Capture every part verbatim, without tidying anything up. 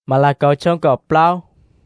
mà là cầu trong cầu plau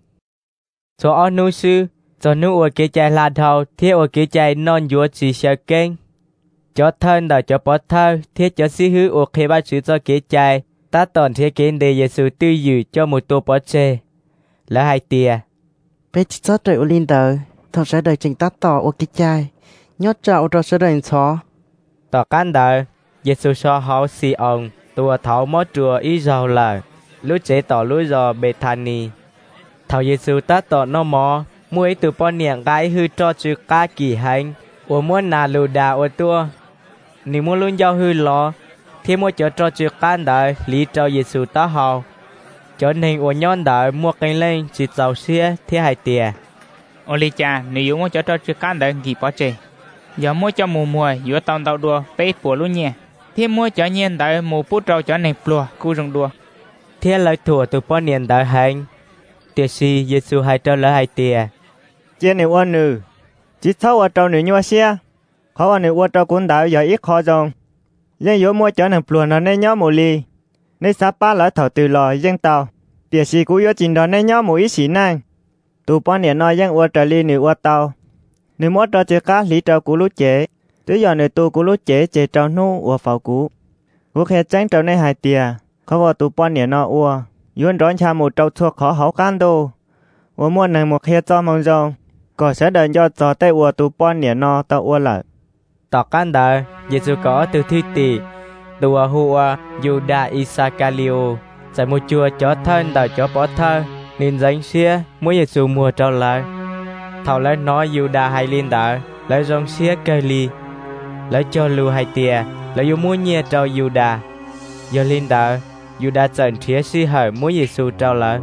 cho ở nu sư cho nu ở cái trái là đầu thiết ở cái trái non dúa chỉ sợ kênh cho thân đời cho bỏ thơ thiết cho sĩ hữu ở khi ba chữ cho cái trái ta tòn thiết kiến để Giêsu tư dự cho một tổ bỏ chê là hai tia bé chỉ cho trời linh đời thằng sẽ đời trình ta tỏ ở cái trái nhót trạo rồi sẽ đời xó tỏ can đời Giêsu cho họ si ông tua thảo mót chùa ý giàu lời lúc chế tỏ lúc giò Bethany thảo Giêsu ta tỏ nó mò mỗi từ bọn niệm gái hư cho chữ ca kỳ hành ở muốn nà lù đà ở tua nếu muốn luôn giao hư lo thì mua cho cho chữ can đời lý cho Giêsu ta hào cho nên ở nhon đời mua cây lên chỉ giàu xía thì hai tiền ô li cha nếu muốn cho cho chữ can đời gì bỏ chê giờ mua cho mùa mùa giữa tàu tàu đua bê của luôn nhẹ thì mua cho nhiên đời mùa phút trâu cho này plua cu rừng đua thế lời thua từ bọn niệm đời hành tiệt si Giêsu hai cho lời hai tiền trên này quan nữ chỉ thâu ở trâu nữ nhua xe khó ở nữ qua trâu cuốn đạo giờ ít khó rong dân yếu mua cho nàng pluồn nó nên nhớ một ly nên sắp ba lỡ thầu từ lò dân tàu tiệt si cú yếu trình đó nên nhớ một ít xí năng tụ bọn niệm nói dân qua trâu ly nữ qua tàu nữ mua trâu chơi cá lý trâu cú lú chế tới giờ nữ tu cú lú chế chế trâu nu qua phao cú cú khe tránh trâu này hai tiền khó vào tụ bọn niệm nó qua yuan đón cha một trâu thuộc khó hảo can đô qua mua nàng một khe cho mong rong có sẽ đợi cho trò tay ua tụ bọn niệm nó tao ua lại tỏ can đời Giêsu có từ thi tỷ tua hùa Juda Iscariot giải một chùa cho thân đời cho bỏ thơ nên danh xía mỗi Giêsu mua trâu lại thảo lấy nói Juda hay liên đời lấy rong xía cây ly lấy cho lưu hai tia lấy yêu mua nhia trâu Juda do liên đời Juda trận thía si hở mỗi Giêsu trâu lại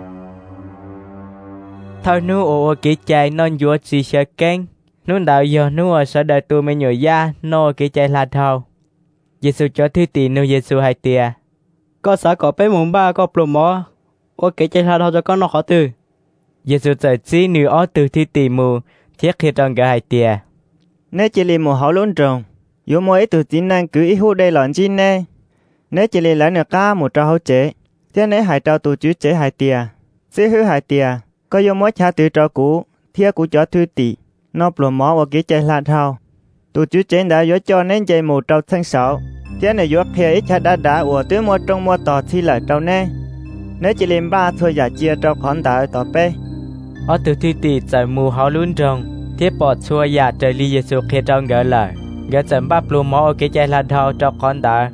thao nu ô kỹ chạy non vua chỉ sợ kênh nún đạo giờ nu sẽ đợi tôi mới nhồi da no kỹ chạy là thao Giêsu cho thi tỷ nu Giêsu hai tia có xã có bé mùng ba có plum mỏ ô kỹ chạy là thao cho con nó khó từ Giêsu chạy chỉ nu ở từ thi tỷ mù thiết khi trong cái hai tia nếu chỉ li một hảo lớn trồng yếu mỗi từ chính năng cứ ít hút đây lợn chi nè nếu chỉ li lấy nửa cá một trâu hậu chế thế nếu hai trâu tụ chú chế hai tia sẽ hư hai tia có yếu mỗi cha từ trâu cũ thiết cũ cho thư tỷ nó plum mỏ và kỹ chạy là thao tụ chú chế đã yếu cho nên chạy một trâu thân sáu thế này yếu kia ít cha đã đã của tứ một trong một tỏ thi lại trâu nè nếu chỉ li ba thôi giả chia trâu khoản đại tỏ pe ở từ thi tỷ chạy mù hảo lớn trồng thiết bỏ xua giả trời li Giêsu khi trong gỡ lời gỡ chấm ba plum mỏ kỹ chạy là thao cho con đại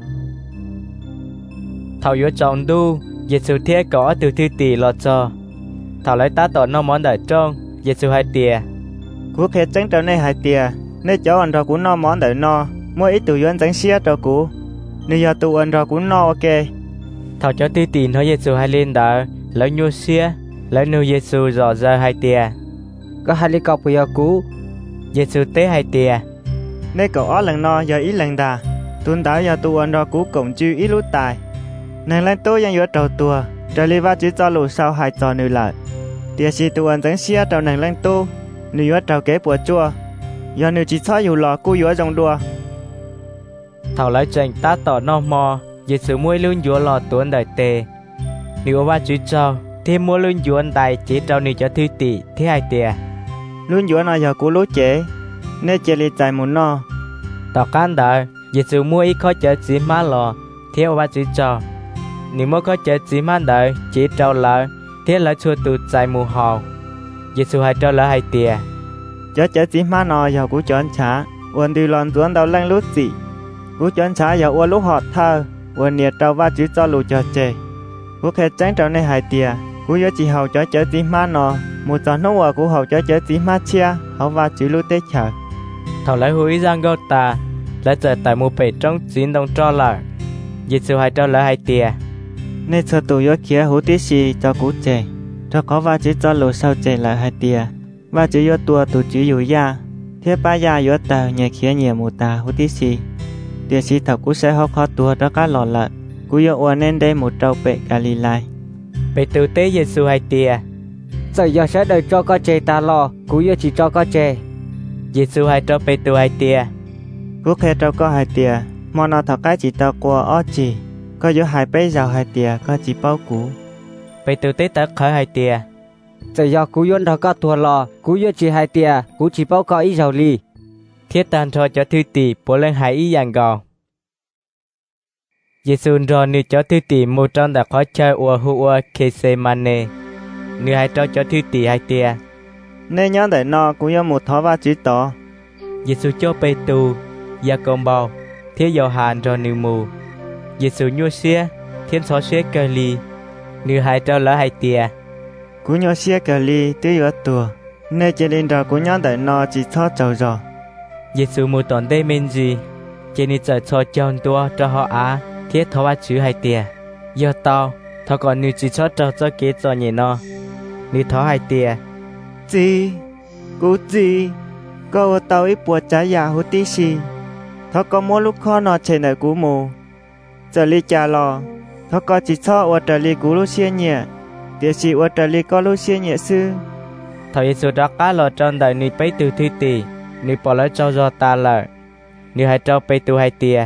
thảo yếu trọng đu Giêsu thiết có từ thi tỷ lọt cho thảo lấy tá tỏ nó món đời trong Giêsu hai tia cú khe tránh trâu này hai tia nếu cháu ăn rau cú no món đời no mua ít tụ yuan tránh xía trâu cú nếu giờ tụ ăn rau cú no ok thảo cho tư tiền nói Giêsu hai lên đời lấy nhu xía lấy nhu Giêsu dò ra hai tia có hai ly cọc bây giờ cú Giêsu tế hai tia nếu cậu ó lần no giờ ít lần đà tuần đã giờ tụ ăn rau cú cộng chư ít lút tài nàng lên tôiยังอยู่trâu tua trời li va chỉ cho lù sau hai trò nữ lại tia si tụ ăn tránh xía trâu nàng lên tu nữ yếu trâu kế bùa chua giờ nữ chỉ cho dù lò cú yếu trong đua thảo lấy tranh tá tỏ no mò Giêsu mua lươn dúa lò tuấn đời tề nếu ba chữ trâu thì mua lươn dúa đại chỉ trâu nữ cho thư tỷ thế hai tia lươn dúa nó giờ cú lú chế nên chỉ li chạy một no tỏ can đời Giêsu mua ít khó chở chỉ má lò thế ba chữ trâu nếu mua khó chở chỉ má đời chỉ trâu lại thế lấy chua từ chạy mù hào Giêsu hai trâu là hai tia chở chở chỉ má nó giờ cú chọn trả uốn đi lon tuấn đầu lăng lút gì cú chọn trả giờ uốn lúc hot thơ uốn nhiệt trâu va chữ cho lù cho chê cú khe tránh trâu này hai tia cú nhớ chỉ hậu chở chở chỉ má nó một tròn nó uốn cú hậu chở chở chỉ má chia hậu va chữ lút tết chờ thảo lấy húi giang gâu ta lấy chờ tại một bể trong chín đồng cho lại Giêsu hai trâu là hai tia nên sợ tụ yếu kia hú tí xì cho cú chê cho có va chữ cho lù sau chê lại hai tia va chữ yếu tua tụ chữ yếu ya thế ba ya yếu tờ nhẹ kia nhẹ mù ta hú tí xì tia xì thảo cú sẽ hóc khó tua cho cá lò lợn cú yếu uốn nên đây một trâu bệ Galilai bể tử tế Giêsu hai tia giờ giờ sẽ đợi cho con chè ta lo cú yếu chỉ cho con chè Giêsu hai trâu bể tử hai tia cú khe trâu có hai tia món nó thảo cái chỉ tao qua ó chỉ có yếu hai bể giàu hai tia có chỉ bao cú bây từ tế tất khởi hai tia giờ do cú yến đó có thua lò cú yến chỉ hai tia cú chỉ bao có ý giàu li thiết tàn cho cho thư tỷ bố lên hai ý dạng gò Giêsu rồi nữ cho thư tỷ một trong đã khó chơi ua hu ua kese mane nữ hai cho cho thư tỷ hai tia nên nhớ để nó cũng như một thó va chỉ tỏ Giêsu cho bê tu gia công bao thiết dầu hàn rồi nữ mù Giêsu nhua xía thiên xó xía cơ ly nữ hai cho lỡ hai tia cũng nhớ xía cơ ly tí ở tùa nên chỉ linh rồi cũng nhớ để nó chỉ cho trâu rồi Giêsu một tuần đây mình gì chỉ ni chờ cho chọn tua cho họ á thiết thọ ba chữ hai tia giờ tao thọ còn nữ chỉ cho cho cho kế cho nhẹ nó nữ thọ hai tia gì cú gì câu tao ít buộc trái giả hút tí xì thọ có mỗi lúc khó nó trên đời cú mù giờ li cha lò thọ có chỉ cho ở trời li cú lúc xia nhẹ tiệt sĩ ở trời li có lúc xia nhẹ sư thọ Giêsu đã cá lò trong đời nữ bấy từ thứ tỷ nữ bỏ lỡ cho do ta lợi nữ hai cho bấy từ hai tia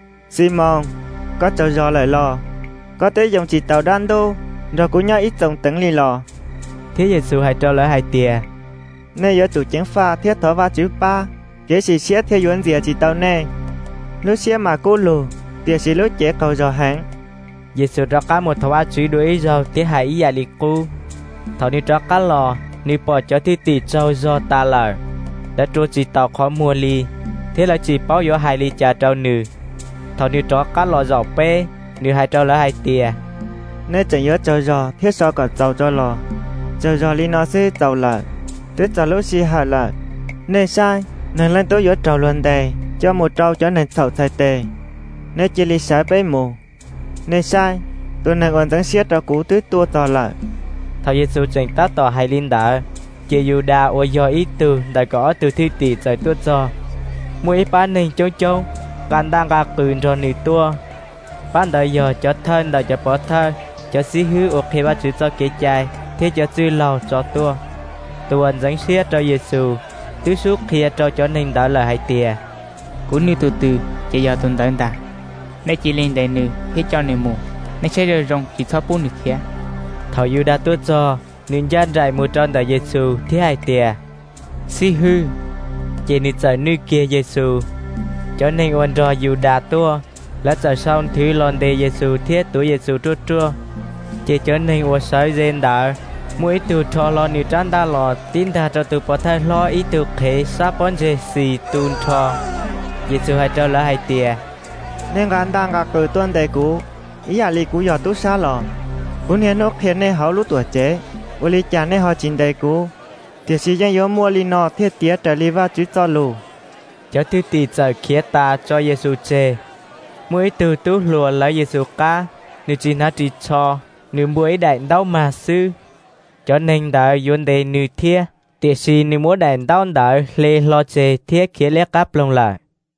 Simon có cho do lời lò có tới dòng chỉ tàu đan đô rồi cũng nhớ ít dòng tấn li lò thế Giêsu hai cho lỡ hai tia nên nhớ tụ chén pha thiết thọ va chữ ba kế sĩ xía theo yuan dìa chỉ tàu nè lúc xía mà cô lù tiệt sĩ lúc trẻ cầu dò hãng Giêsu đã cá một thọ ba chữ đuổi rồi thế hai ý giả liệt cu thọ nữ cho cá lò nữ bỏ cho thứ tỷ cho do ta lợi đã trôi chỉ tàu khó mua ly thế là chỉ bao nhiêu hai ly trà trâu nữ thọ nữ cho cá lò dọc pê nữ hai trâu lỡ hai tia nên chẳng nhớ cho dò thiết so cả tàu cho lò cho dò ly nó sẽ tàu lại tuyết tàu lúc xì hạ lại nên sai nên lên tối nhớ trâu luôn đây cho một trâu cho nên sầu sai tề nên chỉ ly sai bấy mù nên sai tôi này còn chẳng xiết cho cú tuyết tua tàu lại thọ Giêsu trình tác tỏ hai linh đã chỉ Juda ô do ý từ đã có từ thi tỷ giải tuốt cho mỗi ít bán nên châu châu gan đang gà cừn rồi nỉ tua bán đời giờ cho thân đời cho bỏ thân cho xí hư ok ba chữ cho kế trai thế cho sư lầu cho tua tuần dáng xiết cho Giêsu tứ suốt kia cho cho nên đã là hai tia cũng như từ từ chỉ giờ tuần tới ta nên chỉ lên đại nữ hết cho nữ mù nên sẽ rơi rong chỉ cho bốn nữ kia thọ Juda tuốt cho nên gian rải một tròn tại Giêsu thế hai tia xí hư chỉ nên giờ nữ kia Giêsu cho nên ôn rồi Juda tua là giờ sau thứ lon đề Giêsu thiết tuổi Giêsu trút trua chỉ cho nên ôn sợi gen đã mỗi từ cho lo nữ trăn ta lò tin ta cho từ bỏ thay lo ý từ khế sắp bón dê xì tuôn cho Giêsu hai cho là hai tia nên gan đang gà cừ tuần đầy cú ý giả li cú giờ tú xa lò cú nên nó hiện nay họ lúc tuổi chế ô li chả nên họ chín đầy cú tiệt sĩ dân yếu mua li nọ thiết tía trở li va chữ cho lù cho thứ tỷ giờ khía ta cho Giêsu chê mỗi từ tú lùa lấy Giêsu cá nữ chỉ nó chỉ cho nữ mỗi đại đau mà sư cho nên đã yuan đề nữ thia tiệt sĩ nữ mỗi đại đau đã lê lo chê thiết khía lẽ cáp lông lại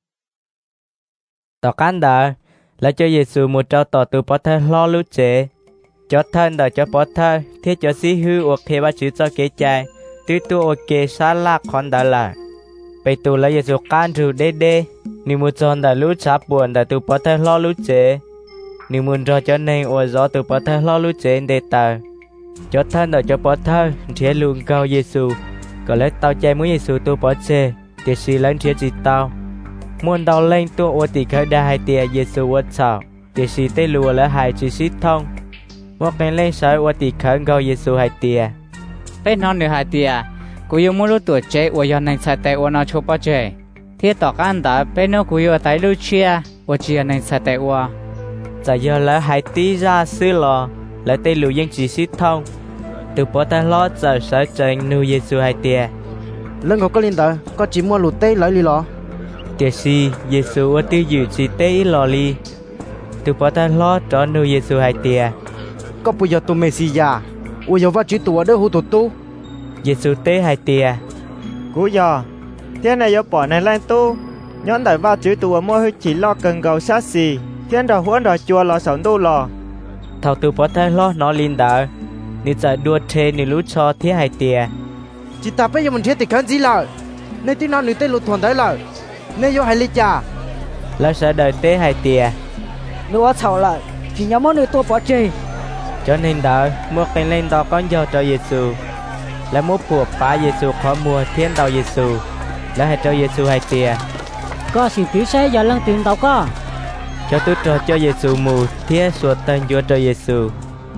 tỏ cán đã là cho Giêsu một trao tỏ từ bỏ thay lo lú chê cho thân đã cho bỏ thay thiết cho xí hư hoặc thế ba chữ cho kế trai tứ tu ok xa lạc con đã lại bây tu lấy Giêsu can rù đê đê ni mu chọn đã lú chắp buồn đã tu bỏ thay lo lú chế ni mu cho cho nên ủa gió tu bỏ thay lo lú chế để ta cho thân đã cho bỏ thay chế luôn cao Giêsu có lấy tao chạy muốn Giêsu tu bỏ chế thì xí lên chế chỉ tao muốn tao lên tu ủa thì khởi đa hai tia Giêsu ủa chào thì xí tê lùa lấy hai chỉ xí thông một ngày lên sợi ủa thì khởi cao Giêsu hai tia bên non nửa hai tia cú yêu mua lúc tuổi trẻ ủa giờ này sai tay ủa nó chụp bao trẻ thiết tỏ can đã bên nó cú yêu tay lưu chia ủa chia này sai tay ủa giờ giờ là hai tí ra xứ lò lại tây lù dân chỉ xí thông từ bỏ tay lo giờ sẽ trình nuôi Giêsu hai tia lần có có linh tờ có chỉ mua lụt tê lấy li lò tia si Giêsu ở tiêu dự chỉ tê lò li từ bỏ tay lo cho nuôi Giêsu hai tia có bây giờ tụi Messia ủa giờ vắt chữ tụi đỡ hú tụi tu Giêsu tê hai tia cú giờ thế này yếu bỏ này lên tu nhón đại va chữ tụi mua hơi chỉ lo cần gầu sát xì thiên đào huấn đào chùa lò sống tu lò thầu từ bỏ tay lo nó linh đỡ ni giờ đua thê ni lú cho thế hai tia chỉ ta bây giờ mình thiết thì khẩn gì lợi nên tí nó nữ tê lụt thuần tới lợi nên vô hai ly trà là sẽ đợi tê hai tia nữa chào lại chỉ nhắm món người tôi bỏ chơi cho nên đó mua cái lên đó con giờ cho Giêsu là mua phù phá Giêsu khó mua thiên đạo Giêsu là hay cho Giêsu hay tiền có sự tí xe giờ lần tiền tàu có cho tôi cho cho Giêsu mù thiên số tên chúa cho Giêsu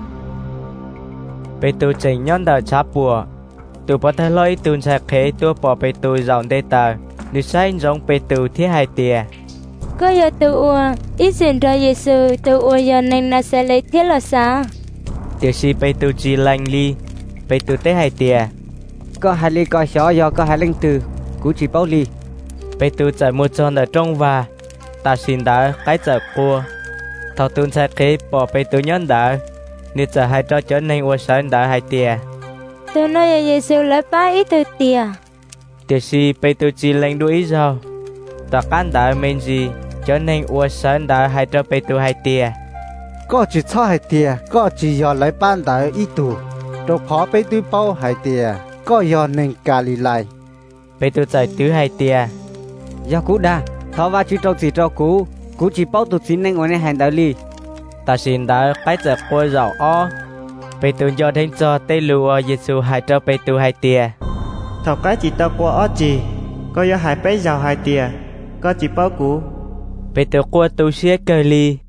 被tu trình nhon đờ chắp bùa tu bỏ thay lối tu sẽ khế tu bỏ被tu dòng đê tờ nữ sai giống被tu thiết hai tiền có giờ tu ua ít xin cho Giêsu tu ua giờ nên là sẽ lấy thiết là sao tiểu sĩ被tu chỉ lành ly被tu tế hai tiền có hai ly coi xó do có hai linh từ cú chỉ bao ly 被tu chạy một tròn ở trong và ta xin đã cái chợ cua thầu tu sẽ khế bỏ被tu nhon đờ nữ sẽ hai cho trở nên ua sơn đờ hai tiền tu nói giờ Giêsu lấy ba ít từ tiền tiểu sĩ被tu chỉ lành đuổi rồi ta can đờ mình gì trở nên ua sơn đờ hai cho被tu hai tiền có chỉ cho hai tiền có chỉ giờ lấy ban đại ít tu đâu khó被tu bao hai tiền có giờ nên cà lì lại 被tu chạy tứ hai tiền do cú đa thọ va chỉ trâu chỉ trâu cú cú chỉ bao tụt xin nên ngồi nên hành đạo ly ta xin đã cái chợ cua giàu o被tu do đến cho tây lùa Giêsu hai cho被tu hai tiền thầu cái chỉ tao qua ó chỉ có giờ hai bé giàu hai tiền có chỉ bao cú 被tu cua tu xía cơ ly